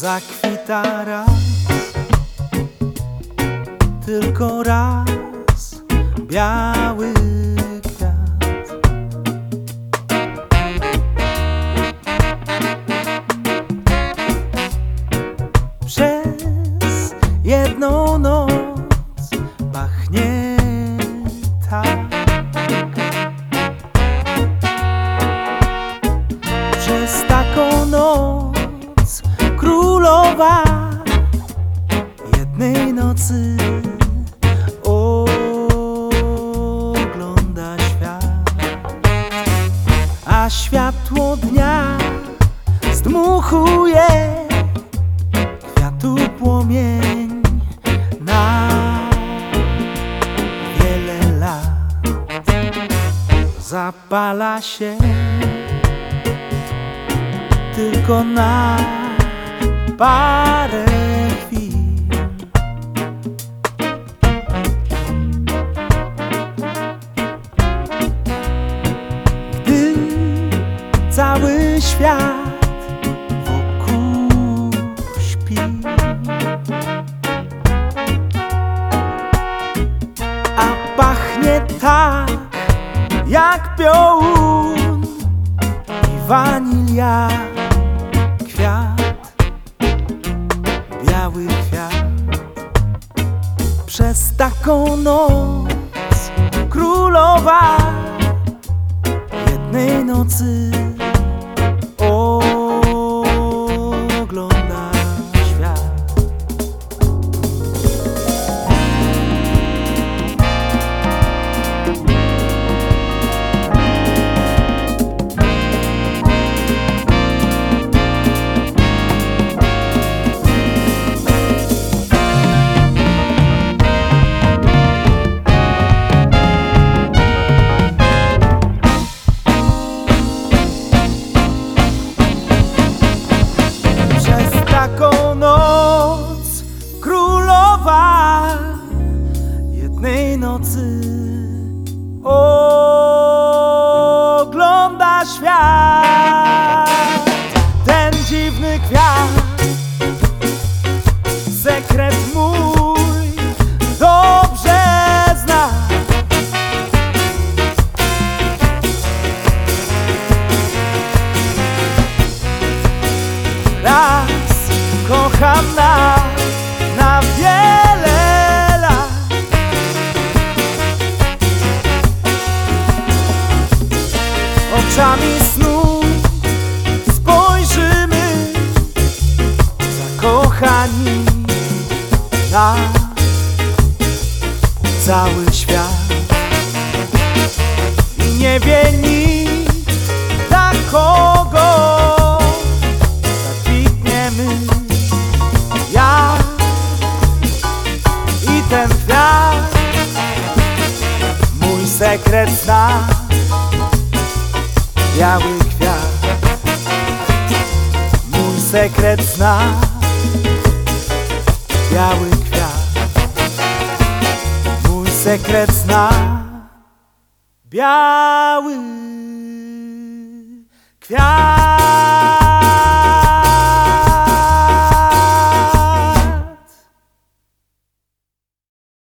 zakwita raz, tylko raz biały kwiat. Przez jedną noc pachnie tak. Przez taką noc królowa jednej nocy ogląda świat, a światło dnia zdmuchuje kwiatu płomień na wiele lat. Zapala się tylko na parę chwil. Gdy cały świat wokół śpi, a pachnie tak jak piołun i wanilia. Kwiat, biały kwiat. Przez taką noc królowa jednej nocy ogląda świat. Taką noc królowa jednej nocy ogląda świat. Ten dziwny kwiat, sekret mój dobrze zna. Raz kocham na wiele lat. Oczami snu spojrzymy zakochani na cały świat. I nie wie nikt, dla kogo ja i ten kwiat. Mój sekret zna biały kwiat. Mój sekret zna biały kwiat. Mój sekret zna biały kwiat.